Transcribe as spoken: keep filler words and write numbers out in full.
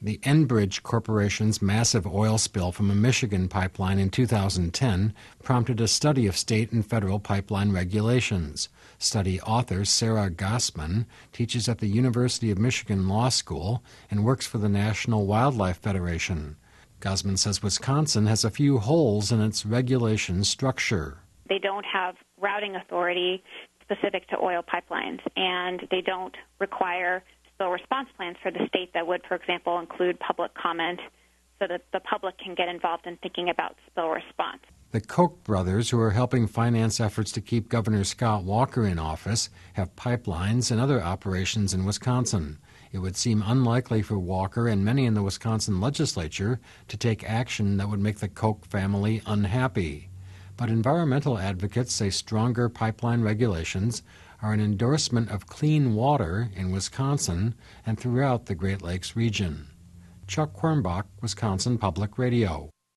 The Enbridge Corporation's massive oil spill from a Michigan pipeline in two thousand ten prompted a study of state and federal pipeline regulations. Study author Sarah Gossman teaches at the University of Michigan Law School and works for the National Wildlife Federation. Gossman says Wisconsin has a few holes in its regulation structure. They don't have routing authority specific to oil pipelines, and they don't require spill response plans for the state that would, for example, include public comment so that the public can get involved in thinking about spill response. The Koch brothers, who are helping finance efforts to keep Governor Scott Walker in office, have pipelines and other operations in Wisconsin. It would seem unlikely for Walker and many in the Wisconsin legislature to take action that would make the Koch family unhappy. But environmental advocates say stronger pipeline regulations are an endorsement of clean water in Wisconsin and throughout the Great Lakes region. Chuck Quirmbach, Wisconsin Public Radio.